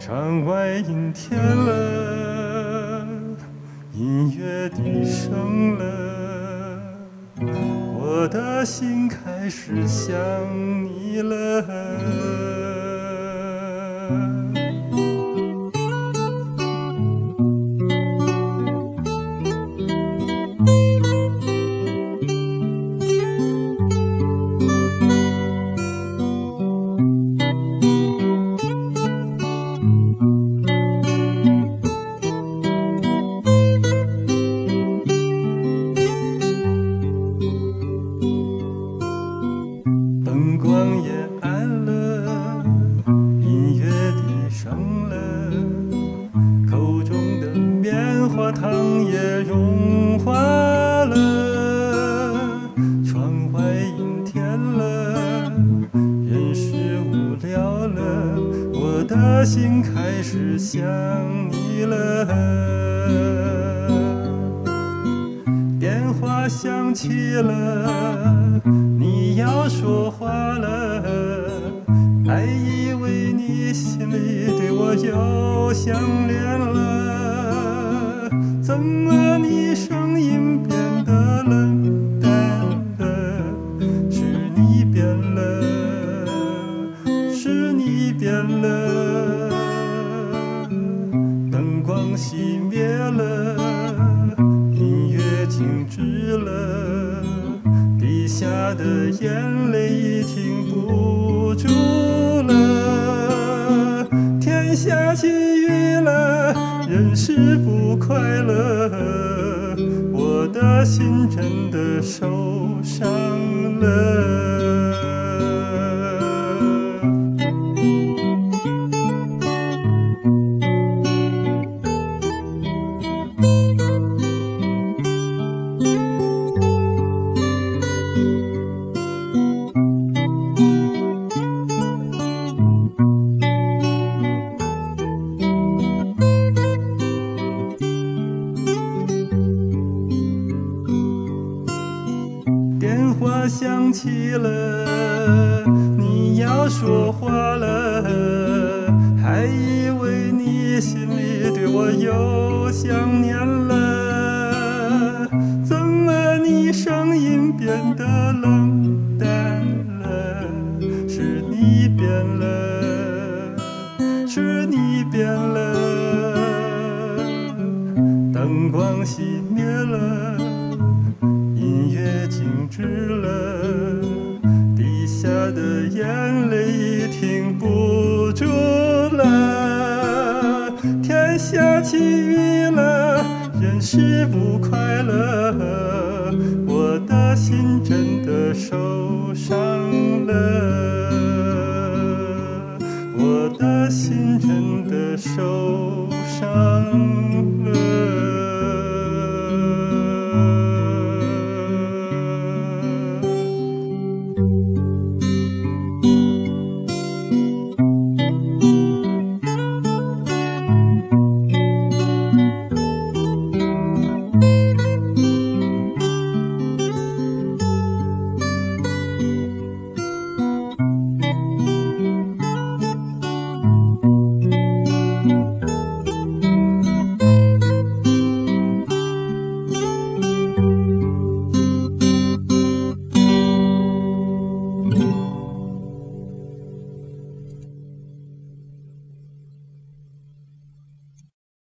窗外阴天了，音乐低声了，我的心开始想你了。灯光也暗了，音乐低声了，口中的棉花糖也融化了。窗外阴天了，人是无聊了，我的心开始想你了。电话响起了，你要说话了，还以为你心里对我又想念了，怎么你声音变得冷淡了？是你变了，是你变了。灯光熄灭了，音乐静止了，滴下的眼泪已停不住了。天下起雨了，人是不快乐，我的心真的受伤了。电话响起了，你要说话了，还以为你心里对我又想念了，怎么你声音变得冷淡了？是你变了，是你变了。灯光熄灭了，音乐静止了，滴下的眼泪已停不住了。天下起雨了，人是不快乐，我的心真的受伤了，我的心真的受伤了。